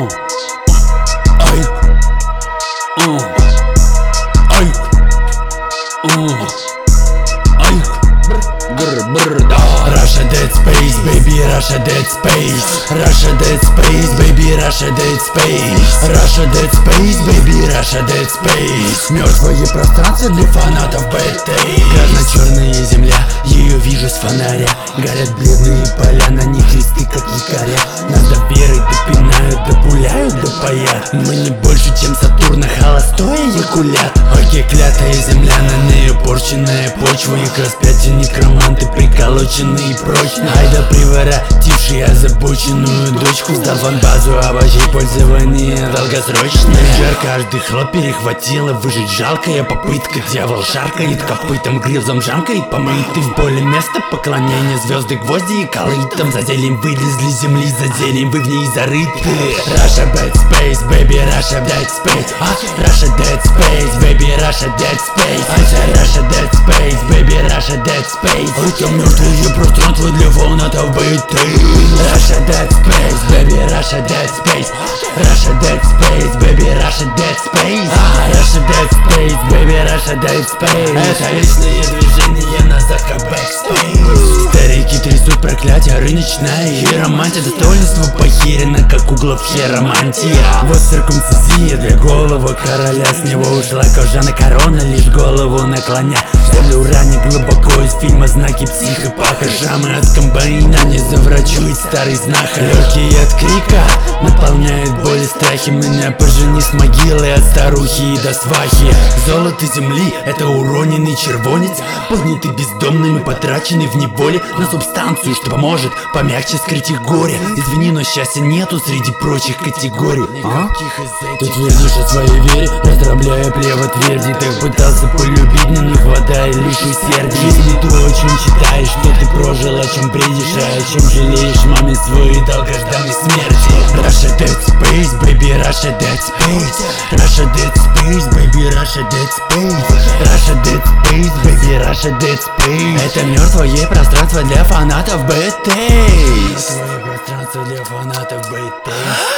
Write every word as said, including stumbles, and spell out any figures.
uh, ay, uh, ay, uh, ay, brr, brr, da. Russia Dead Space, baby, Russia Dead Space, Russia Dead Space, baby, Russia Dead Space, Russia Dead Space, baby, Russia Dead Space. Мертвое пространство для фанатов Bad Taste. Красно-черная земля, ее вижу с фонаря. Горят бледные поля, на них кресты, как якоря. Нас до веры допинают, допуляют, допаят. Мы не больше, чем Сатурна, холостой эякулят. Окей, клятая земля, на нее порченная почва. Их распятие некроманты, приколоченные и прочно. Айда приворотивший озабоченную дочку. Сдал фанбазу, обожей пользование долгосрочное. Жар каждый хлоп перехватила, выжить жалкая попытка. Дьявол шаркает копытом, грилзом жамкает, помыты в поле место поклонения. Звезды, гвозди и колытом. За зельем вылезли с земли, за зельем вы в ней зарыты. Russia Dead Space, baby, Russia Dead Space, а? Russia Dead Space, baby, Russia Dead Space, а? Russia Dead Space, baby, Russia Dead Space. Это мертвое пространство для фанатов Bad Taste. Russia Dead Space, baby, Russia Dead Space, Russia Dead Space, baby, Russia Dead Space, а? Russia Dead Space, baby, Russia Dead Space. Это вечное движение назад как backspace. Старики трясут проклятие, рыночная хиромантия. Достоинство похерено, как углов хиромантия. Вот циркумцизия для головы короля. С него ушла кожаная корона, лишь голову наклоня. Землю ранее глубоко из фильма «Знаки психопаха». Шрамы от комбайна не заврачует старый знахарь. Легкие от крика наполняет боли, страхи. Меня пожени с могилы от старухи и до свахи. Золото земли — это уроненный червонец, поднятый бездомными, потраченный в неволе на субстанцию, что поможет помягче скрыть их горе. Извини, но счастья нету среди прочих категорий. А? Ты твердишь о своей вере, раздробляя плево тверди. Ты пытался полюбить, но не хватает лишь усердия. Если ты очень считаешь, что ты прожил, о чем бредишь, а о чем жалеешь маме своей долгожданной смерти. Russia Dead Space, baby, Russia Dead Space, Russia Dead Space, baby, Russia Dead Space, Russia Dead Space, baby, Russia Dead Space. Это мертвое пространство для фанатов Bad Taste. Мертвое пространство для фанатов Bad Taste.